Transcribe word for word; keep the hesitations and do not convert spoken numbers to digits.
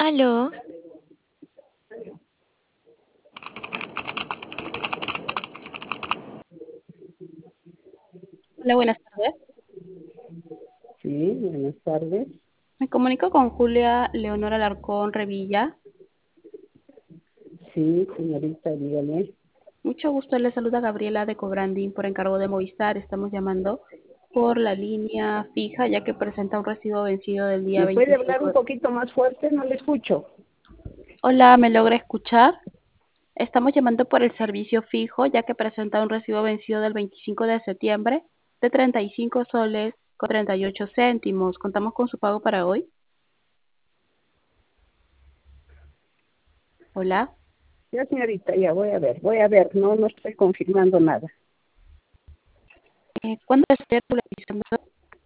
Aló, Hola, buenas tardes. Sí, buenas tardes. Me comunico con Julia Leonora Alarcón Revilla. Sí, señorita, dígame. Mucho gusto, le saluda Gabriela de Cobrandín por encargo de Movistar. Estamos llamando por la línea fija ya que presenta un recibo vencido del día ¿Me puede hablar un veinticinco. poquito más fuerte? No le escucho. Hola, ¿me logra escuchar? Estamos llamando por el servicio fijo ya que presenta un recibo vencido del veinticinco de septiembre de treinta y cinco soles con treinta y ocho céntimos. ¿Contamos con su pago para hoy? Hola. Ya, señorita, ya voy a ver, voy a ver. No, no estoy confirmando nada. Eh, ¿Cuándo estaría regularizando?